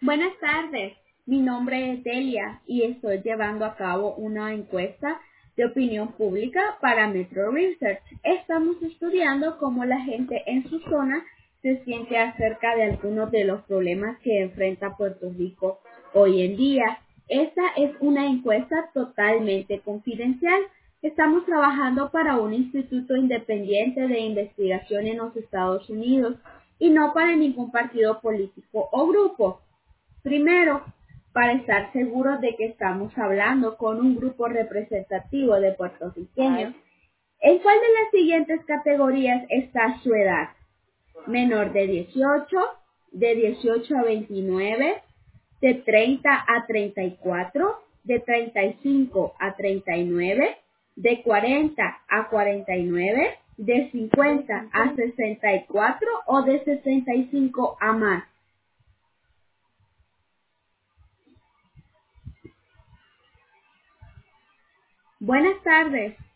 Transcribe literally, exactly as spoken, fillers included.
Buenas tardes, mi nombre es Delia y estoy llevando a cabo una encuesta de opinión pública para Metro Research. Estamos estudiando cómo la gente en su zona se siente acerca de algunos de los problemas que enfrenta Puerto Rico hoy en día. Esta es una encuesta totalmente confidencial. Estamos trabajando para un instituto independiente de investigación en los Estados Unidos y no para ningún partido político o grupo. Primero, para estar seguros de que estamos hablando con un grupo representativo de puertorriqueños, ¿en cuál de las siguientes categorías está su edad? Menor de dieciocho, de dieciocho a veintinueve, de treinta a treinta y cuatro, de treinta y cinco a treinta y nueve, de cuarenta a cuarenta y nueve, de cincuenta a sesenta y cuatro o de sesenta y cinco a más. Buenas tardes.